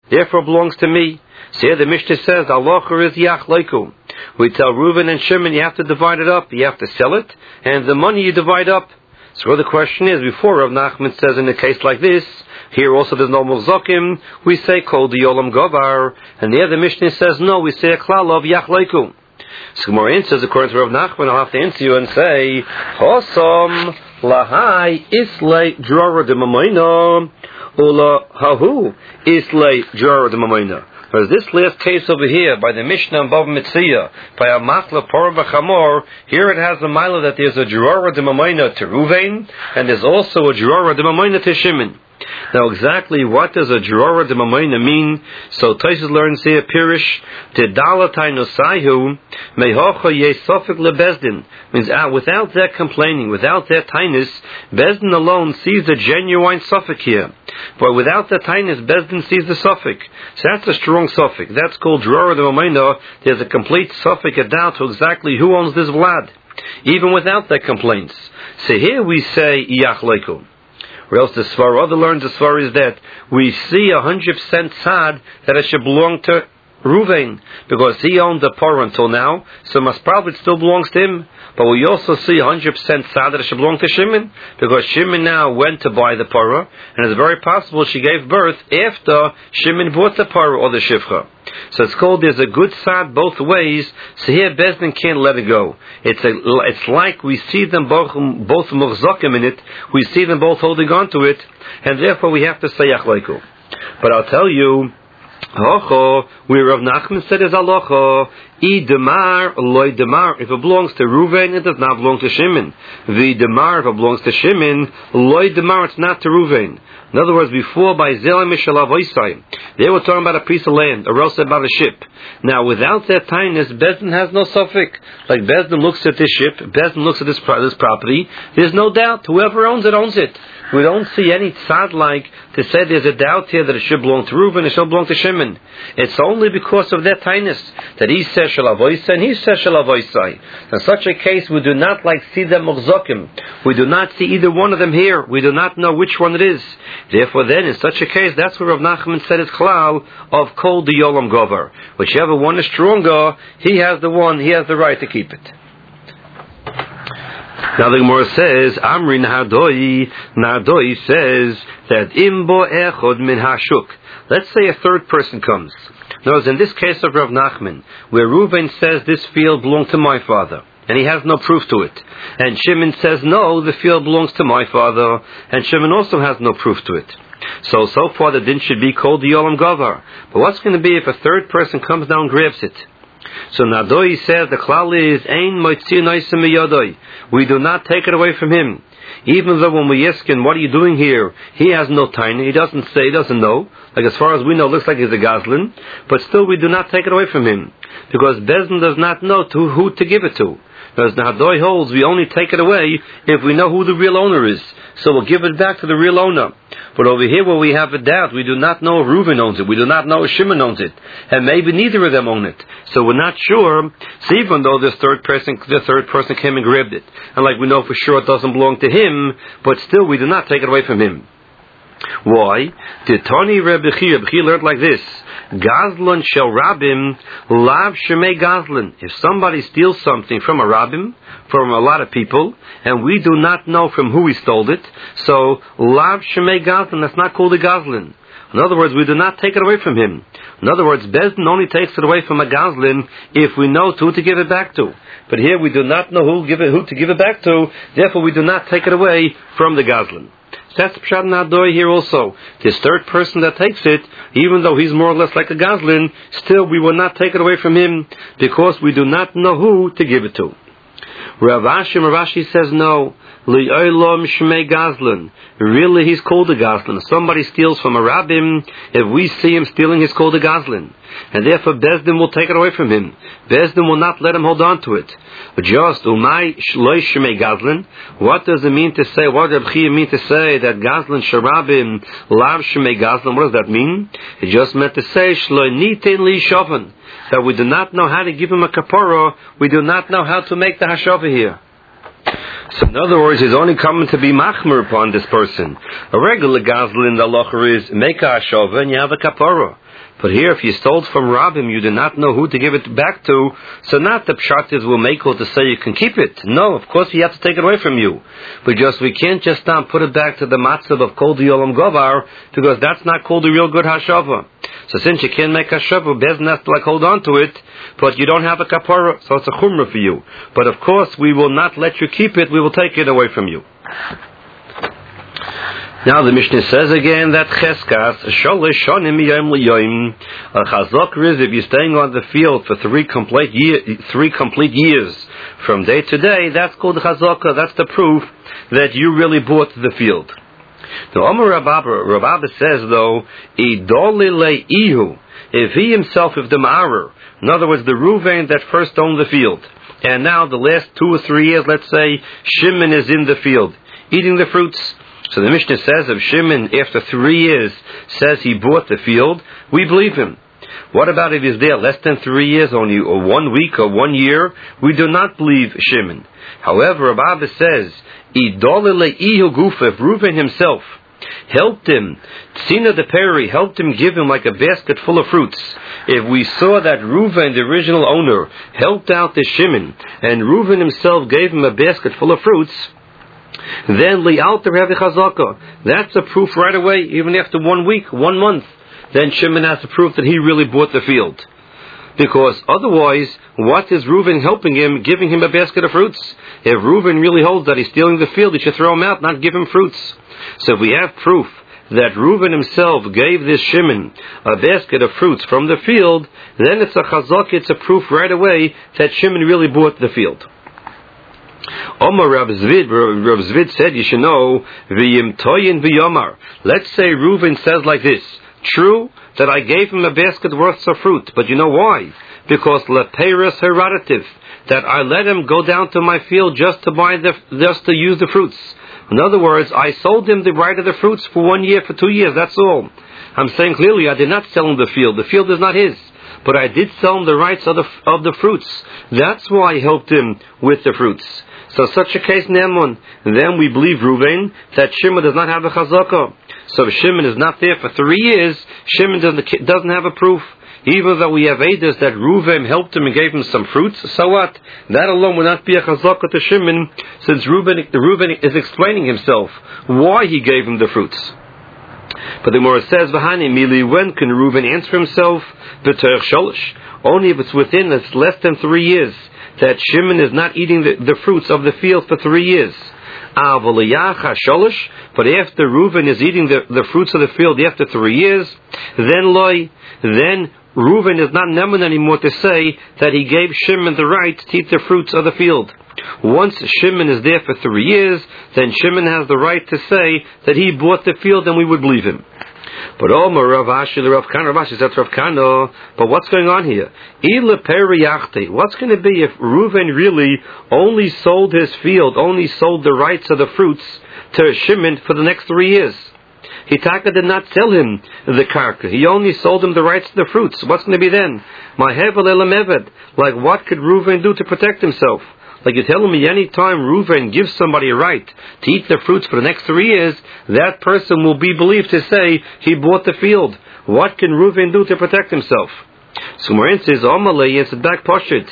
therefore belongs to me. So here the Mishnah says, Alocha is Yachleiku. We tell Reuven and Shimon, you have to divide it up, you have to sell it, and the money you divide up. So the question is, before Rav Nachman says in a case like this, here also there's no Murzokim, we say Kol Di Olam Govar, and the other Mishnah says no, we say a klal of Yachleiku. So Gemara answers, according to Rav Nachman, I'll have to answer you and say, Hosom Lahai Islay Drora de Mamoina, Ula Hahu Islay Drora de Mamoina. Whereas this last case over here, by the Mishnah and Bava Metzia, by a Machla Porah V'Chamor, here it has the Mila that there's a Drora de Mamoina to Ruvain, and there's also a Drora de Mamoina to Shimon. Now exactly what does a Drora de Mamoina mean? So Tosfos learns here, Pirish, Tidalatai Nosaihu, Mehocha Yesofik LeBezdin, means without that complaining, without that tinus, Bezdin alone sees the genuine suffix here. But without the tinus, Bezdin sees the suffix. So that's a strong suffix. That's called Drora de Mamoina. There's a complete suffix, a doubt to exactly who owns this Vlad, even without that complaints. So here we say Yachleiku. Or else the Svar, other learns the Svar is that we see 100% tzad that it should belong to Ruvain, because he owned the parah until now, so most probably it still belongs to him. But we also see 100% tzad that it should belong to Shimon, because Shimon now went to buy the parah, and it's very possible she gave birth after Shimon bought the parah or the shifcha. So it's called there's a good tzad both ways. So here Bezdin can't let it go. It's like we see them both muhzakim in it. We see them both holding on to it, and therefore we have to say Yachleiku. But I'll tell you, where Rav Nachman said is alocha, demar loy demar. If it belongs to Ruvain, it does not belong to Shimon. The demar, if it belongs to Shimon, loy demar, it's not to Ruvain. In other words, before by Zelim Mishalavoisai, they were talking about a piece of land, or else about a ship. Now, without that tinus, Bezdin has no suffix. Like Bezdin looks at this ship, Bezdin looks at this property. There's no doubt whoever owns it owns it. We don't see any tzad like to say there's a doubt here that it should belong to Reuven, it should belong to Shimon. It's only because of that tinus that he says Shalavoisai and he says Shalavoisai. In such a case, we do not see them muhzakim. We do not see either one of them here. We do not know which one it is. Therefore, then, in such a case, that's where Rav Nachman said his klal of Kol Di Olam Govar. Whichever one is stronger, he has the right to keep it. Now the Gemara says, Amri Nahadoi says that Imbo Echod Min Hashuk. Let's say a third person comes. Notice in this case of Rav Nachman, where Reuven says this field belonged to my father, and he has no proof to it. And Shimon says, no, the field belongs to my father, and Shimon also has no proof to it. So far the din should be called the Yolam Gavar. But what's going to be if a third person comes down and grabs it? So Nadoi says the klal is Ein Moitzi Noisim Miyadoi. We do not take it away from him. Even though when we ask him, what are you doing here? He has no time. He doesn't say, he doesn't know. Like as far as we know, it looks like he's a Goslin. But still we do not take it away from him. Because Bezdin does not know who to give it to. As Nahadoi holds, we only take it away if we know who the real owner is. So we'll give it back to the real owner. But over here where we have a doubt, we do not know if Reuven owns it. We do not know if Shimon owns it. And maybe neither of them own it. So we're not sure. So even though the third person came and grabbed it, and like we know for sure it doesn't belong to him, but still we do not take it away from him. Why? The Tani Rebbe Chi learned like this: Gazlan shel Rabim, lav shemei Gazlan. If somebody steals something from a Rabim, from a lot of people, and we do not know from who he stole it, so lav shemei Gazlan, that's not called a Gazlan. In other words, we do not take it away from him. In other words, Bezdin only takes it away from a Gazlan if we know who to give it back to. But here we do not know who to give it back to, therefore we do not take it away from the Gazlan. That's Pshat Nadoi here also. This third person that takes it, even though he's more or less like a Goslin, still we will not take it away from him because we do not know who to give it to. Rav Ashi says no. Li'olam Shmei Goslin. Really, he's called a Goslin. If somebody steals from a Rabbim, if we see him stealing, he's called a Goslin. And therefore Bezdin will take it away from him. Bezdin will not let him hold on to it. But just Umay Shloi Shmei Goslin. What does it mean to say? What does Reb Chia mean to say that Goslin Sharabim Lav Shmei Goslin? What does that mean? It just meant to say Shloi Nitin Li Shovan. That we do not know how to give him a kapara. We do not know how to make the hashava here. So in other words, he's only coming to be machmer upon this person. A regular gazlan in the halacha is make a hashava and you have a kapara. But here, if you stole from Rabbim, you do not know who to give it back to, so not the pshat is will make to say you can keep it. No, of course we have to take it away from you. We can't just put it back to the matzav of kol diyolam govar, because that's not called a real good hashava. So since you can't make hashava, Bezdin has to hold on to it, but you don't have a kapara, so it's a chumrah for you. But of course, we will not let you keep it, we will take it away from you. Now the Mishnah says again that cheskas sholish shonim miyom liyoim. A chazaka is if you're staying on the field for 3 complete years from day to day. That's called chazaka. That's the proof that you really bought the field. The Omer Rababa says though, idolile ihu. If he himself, if the ma'arer, in other words, the Ruvain that first owned the field, and now the last 2 or 3 years, let's say Shimon is in the field eating the fruits. So the Mishnah says if Shimon, after 3 years, says he bought the field, we believe him. What about if he's there less than 3 years, only 1 week or 1 year? We do not believe Shimon. However, Rabbi says, if Reuven himself helped him, Tzina the Peri helped him, give him like a basket full of fruits. If we saw that Reuven, the original owner, helped out the Shimon, and Reuven himself gave him a basket full of fruits, then li'alter hevi chazaka. That's a proof right away, even after 1 week, 1 month. Then Shimon has to prove that he really bought the field. Because otherwise, what is Reuven helping him, giving him a basket of fruits? If Reuven really holds that he's stealing the field, he should throw him out, not give him fruits. So if we have proof that Reuven himself gave this Shimon a basket of fruits from the field, then it's a chazaka, it's a proof right away that Shimon really bought the field. Omar Rav Zvid said, you should know, v'yim toyin v'yomar. Let's say Reuven says like this, true that I gave him a basket worth of fruit, but you know why? Because leperes heradativ, that I let him go down to my field just to use the fruits. In other words, I sold him the right of the fruits for 1 year, for 2 years, that's all. I'm saying clearly, I did not sell him the field. The field is not his. But I did sell him the rights of the fruits. That's why I helped him with the fruits. So such a case, Ne'eman, then we believe Reuven that Shimon does not have a chazaka. So if Shimon is not there for 3 years, Shimon doesn't have a proof. Even though we have edus that Reuven helped him and gave him some fruits, so what? That alone would not be a chazaka to Shimon, since Reuven is explaining himself why he gave him the fruits. But the Gemara says, "V'hani mili, when can Reuven answer himself? B'terech sholish, only if it's within less than 3 years that Shimon is not eating the fruits of the field for 3 years. But after Reuven is eating the fruits of the field after 3 years, then Reuven is not neman anymore to say that he gave Shimon the right to eat the fruits of the field. Once Shimon is there for 3 years, then Shimon has the right to say that he bought the field, and we would believe him. But Rav Ashi said to Rav Kana, but what's going on here? What's going to be if Reuven really only sold his field, only sold the rights of the fruits to Shimon for the next 3 years? Hitaka did not sell him the karka. He only sold him the rights to the fruits. What's going to be then? Like what could Reuven do to protect himself? Like you're telling me any time Reuven gives somebody a right to eat the fruits for the next 3 years, that person will be believed to say he bought the field. What can Reuven do to protect himself? So Morin says, it's a back poshut.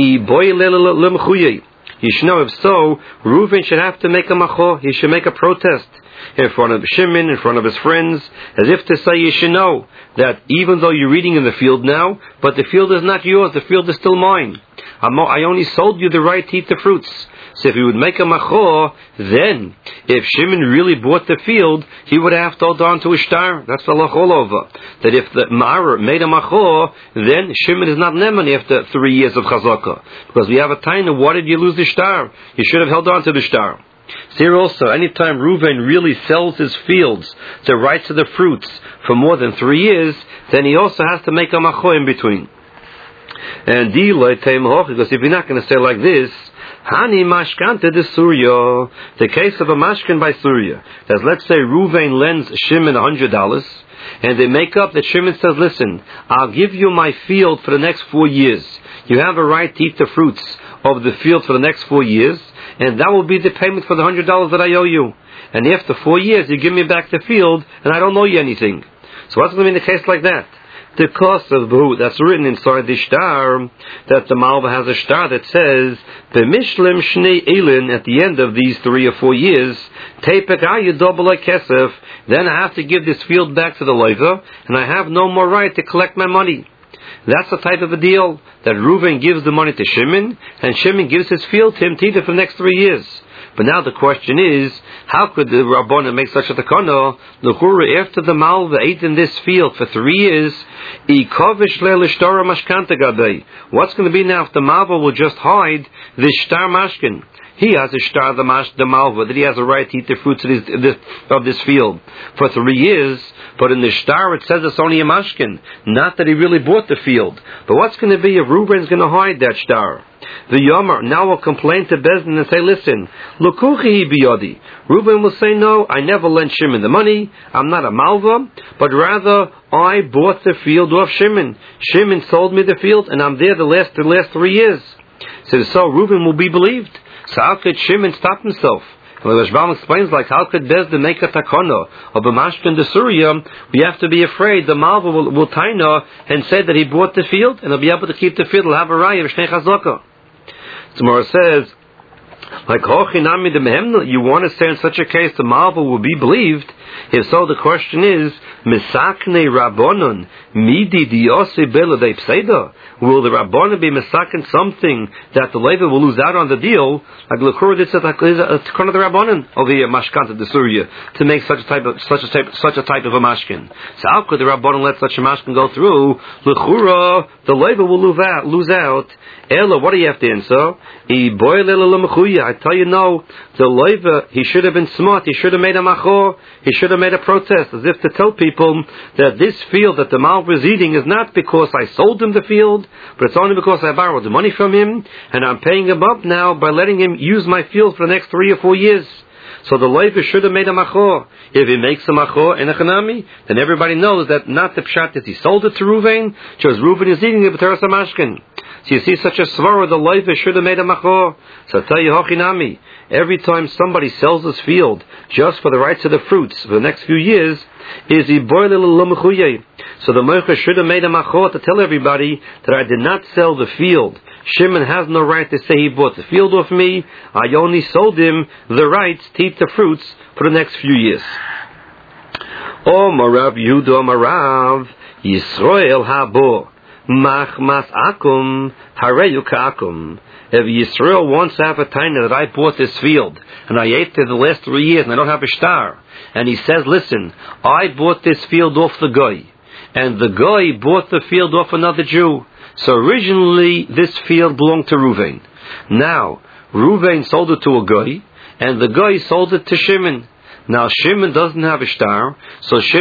You should know, if so, Reuven should have to make a macho. He should make a protest in front of Shimon, in front of his friends, as if to say, you should know that even though you're eating in the field now, but the field is not yours, the field is still mine. I only sold you the right to eat the fruits. So if he would make a macho, then if Shimon really bought the field, he would have to hold on to a shtar. That's the halach all over. That if the ma'arer made a macho, then Shimon is not neman after 3 years of chazaka. Because we have a taina, why did you lose the shtar? You should have held on to the shtar. So here also, anytime Reuven really sells his fields, the rights of the fruits, for more than 3 years, then he also has to make a macho in between. And because if you're not going to say like this, Hani mashkante de Surya, the case of a mashkin by Surya, that let's say Reuven lends Shimon $100, And they make up that Shimon says, listen, I'll give you my field for the next 4 years. You have a right to eat the fruits of the field for the next 4 years, and that will be the payment for the $100 that I owe you. And after 4 years, you give me back the field, and I don't owe you anything. So what's going to be in a case like that? The cost of Behu, that's written inside the shtar, that the Malva has a shtar that says, B'mishlim shnei elin, at the end of these 3 or 4 years, Teipek ayu double like kesef, then I have to give this field back to the loiva, and I have no more right to collect my money. That's the type of a deal that Reuven gives the money to Shimon, and Shimon gives his field to him to eat it for the next 3 years. But now the question is, how could the Rabbanan make such a takana? L'chura, after the Malva ate in this field for 3 years, what's going to be now if the Malva will just hide this shtar mashkin? He has a shtar, the Malva, that he has a right to eat the fruits of this field for 3 years, but in the shtar it says it's only a mashkin, not that he really bought the field. But what's going to be if Reuben's going to hide that shtar? The Yomar now will complain to Bezdin and say, listen, Lukuchi biyodi. Reuben will say, no, I never lent Shimon the money, I'm not a Malva, but rather I bought the field off Shimon. Shimon sold me the field, and I'm there the last 3 years. So Reuben will be believed. So how could Shimon stop himself? Well, the Rashbam explains, like, how could Bezdin make a takana of a mashkin de Surya? We have to be afraid the Malva will taina and say that he bought the field, and he'll be able to keep the field. He'll have a raya of Shnei Chazaka. Tomorrow says, like, you want to say in such a case the Malva will be believed? If so, the question is, Misakne Rabbanon, Midi Diose Bela de Pseda? Will the Rabbanon be misakin something that the Levi will lose out on the deal? Like L'chura, this is a tikun of the Rabbanon of the Mashkanta de Surya to make such a type of a mashkin. So how could the Rabbanon let such a mashkin go through? L'chura, the Levi will lose out. Ella, what do you have to answer? I tell you, no. The Levi, he should have been smart. He should have made a machor. He should have made a protest, as if to tell people that this field that the Malva is eating is not because I sold him the field, but it's only because I borrowed the money from him, and I'm paying him up now by letting him use my field for the next 3 or 4 years. So the Levi should have made a machor. If he makes a machor in a chanami, then everybody knows that not the pshat that he sold it to Reuven, just Reuven is eating it with Teres HaMashkin. So you see such a svara, the Levi should have made a machor. So I tell you, hochinami, every time somebody sells his field just for the rights of the fruits for the next few years, is he boiled a. So the Moicha should have made a machor to tell everybody that I did not sell the field. Shimon has no right to say he bought the field off me. I only sold him the rights to eat the fruits for the next few years. O Marav Yehuda Marav Yisrael Habo Machmas Akum Hareyu Ka'akum. If Yisrael wants to have a time that I bought this field and I ate it the last 3 years and I don't have a shtar, and he says, listen, I bought this field off the guy, and the guy bought the field off another Jew. So originally this field belonged to Reuven. Now Reuven sold it to a guy, and the guy sold it to Shimon. Now Shimon doesn't have a shtar, so Shimon